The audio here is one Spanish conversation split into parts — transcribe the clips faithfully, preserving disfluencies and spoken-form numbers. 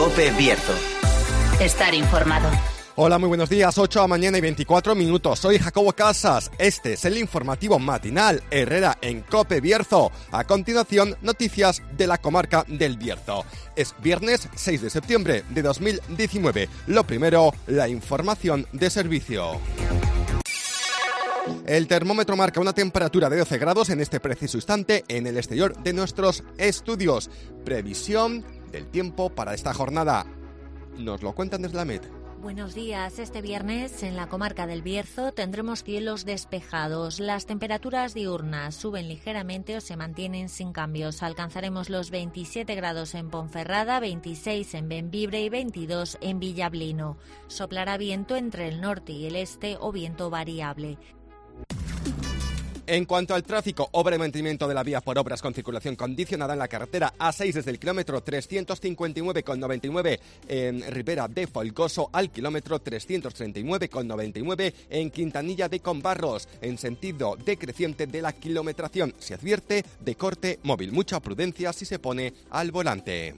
COPE Bierzo. Estar informado. Hola, muy buenos días, ocho de la mañana y veinticuatro minutos. Soy Jacobo Casas. Este es el informativo matinal Herrera en COPE Bierzo. A continuación, noticias de la comarca del Bierzo. Es viernes seis de septiembre de dos mil diecinueve. Lo primero, la información de servicio. El termómetro marca una temperatura de doce grados en este preciso instante en el exterior de nuestros estudios. Previsión del tiempo para esta jornada. Nos lo cuentan desde la M E D. Buenos días. Este viernes en la comarca del Bierzo tendremos cielos despejados. Las temperaturas diurnas suben ligeramente o se mantienen sin cambios. Alcanzaremos los veintisiete grados en Ponferrada, veintiséis en Bembibre y veintidós en Villablino. Soplará viento entre el norte y el este o viento variable. En cuanto al tráfico, obra y mantenimiento de la vía por obras con circulación condicionada en la carretera A seis desde el kilómetro trescientos cincuenta y nueve coma noventa y nueve en Ribera de Folgoso al kilómetro trescientos treinta y nueve coma noventa y nueve en Quintanilla de Combarros, en sentido decreciente de la kilometración. Se advierte de corte móvil. Mucha prudencia si se pone al volante.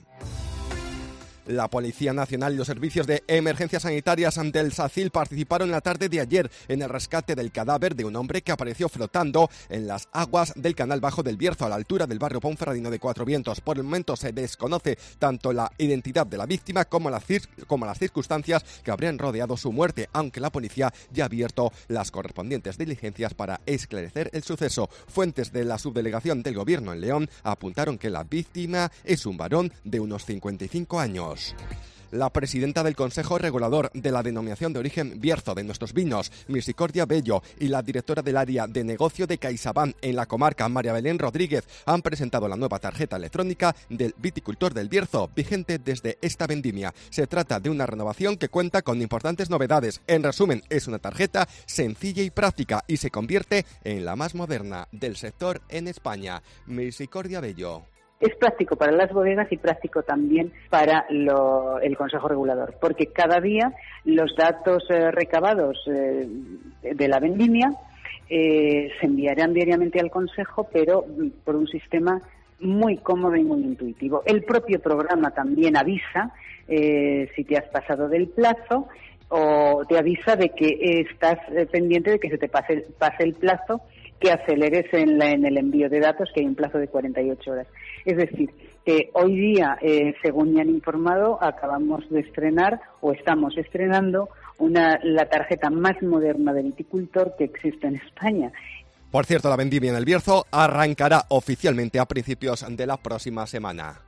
La Policía Nacional y los servicios de emergencias sanitarias del SACIL participaron la tarde de ayer en el rescate del cadáver de un hombre que apareció flotando en las aguas del canal bajo del Bierzo a la altura del barrio Ponferradino de Cuatro Vientos. Por el momento se desconoce tanto la identidad de la víctima como, la cir- como las circunstancias que habrían rodeado su muerte, aunque la policía ya ha abierto las correspondientes diligencias para esclarecer el suceso. Fuentes de la subdelegación del Gobierno en León apuntaron que la víctima es un varón de unos cincuenta y cinco años. La presidenta del Consejo Regulador de la Denominación de Origen Bierzo de nuestros vinos, Misericordia Bello, y la directora del área de negocio de CaixaBank en la comarca, María Belén Rodríguez, han presentado la nueva tarjeta electrónica del viticultor del Bierzo, vigente desde esta vendimia. Se trata de una renovación que cuenta con importantes novedades. En resumen, es una tarjeta sencilla y práctica y se convierte en la más moderna del sector en España. Misericordia Bello. Es práctico para las bodegas y práctico también para lo, el Consejo Regulador, porque cada día los datos eh, recabados eh, de la vendimia eh, se enviarán diariamente al Consejo, pero por un sistema muy cómodo y muy intuitivo. El propio programa también avisa eh, si te has pasado del plazo o te avisa de que estás eh, pendiente de que se te pase, pase el plazo, que aceleres en, la, en el envío de datos, que hay un plazo de cuarenta y ocho horas. Es decir, que hoy día, eh, según me han informado, acabamos de estrenar o estamos estrenando una, la tarjeta más moderna de viticultor que existe en España. Por cierto, la vendimia en el Bierzo arrancará oficialmente a principios de la próxima semana.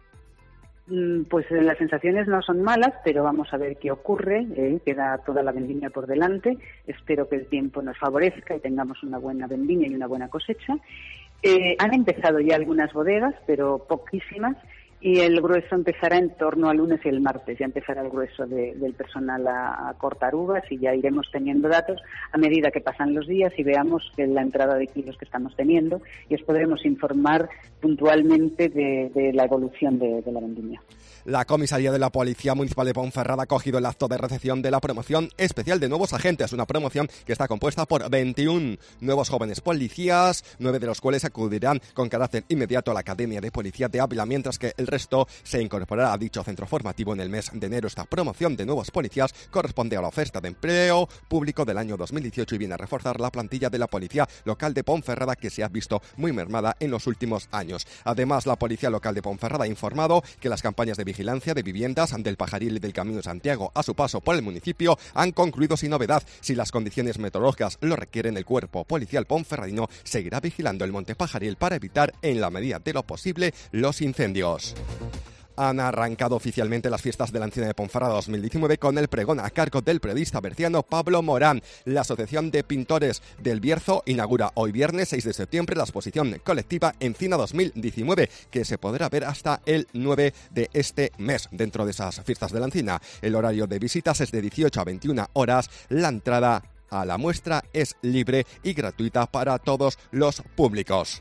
Pues las sensaciones no son malas, pero vamos a ver qué ocurre. Eh, queda toda la vendimia por delante. Espero que el tiempo nos favorezca y tengamos una buena vendimia y una buena cosecha. Eh, han empezado ya algunas bodegas, pero poquísimas, y el grueso empezará en torno al lunes y el martes. Ya empezará el grueso de, del personal a, a cortar uvas y ya iremos teniendo datos a medida que pasan los días y veamos que la entrada de kilos que estamos teniendo, y os podremos informar puntualmente de, de la evolución de, de la vendimia. La comisaría de la Policía Municipal de Ponferrada ha acogido el acto de recepción de la promoción especial de nuevos agentes, una promoción que está compuesta por veintiún nuevos jóvenes policías, nueve de los cuales acudirán con carácter inmediato a la Academia de Policía de Ávila, mientras que el resto se incorporará a dicho centro formativo en el mes de enero. Esta promoción de nuevos policías corresponde a la oferta de empleo público del año dos mil dieciocho y viene a reforzar la plantilla de la Policía Local de Ponferrada, que se ha visto muy mermada en los últimos años. Además, la Policía Local de Ponferrada ha informado que las campañas de vigilancia de viviendas del Pajaril y del Camino de Santiago a su paso por el municipio han concluido sin novedad. Si las condiciones meteorológicas lo requieren, el cuerpo policial ponferradino seguirá vigilando el Monte Pajaril para evitar, en la medida de lo posible, los incendios. Han arrancado oficialmente las fiestas de la Encina de Ponferrada dos mil diecinueve con el pregón a cargo del periodista berciano Pablo Morán. La Asociación de Pintores del Bierzo inaugura hoy viernes seis de septiembre la exposición colectiva Encina dos mil diecinueve, que se podrá ver hasta el nueve de este mes dentro de esas fiestas de la Encina. El horario de visitas es de dieciocho a veintiuna horas. La entrada a la muestra es libre y gratuita para todos los públicos.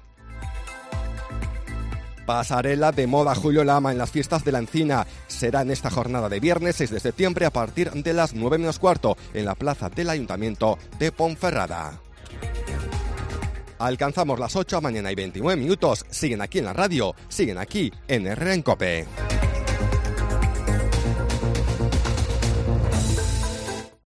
Pasarela de moda Julio Lama en las fiestas de la Encina. Será en esta jornada de viernes seis de septiembre a partir de las nueve menos cuarto en la plaza del Ayuntamiento de Ponferrada. Alcanzamos las ocho, mañana y veintinueve minutos. Siguen aquí en la radio, siguen aquí en Herrera en COPE.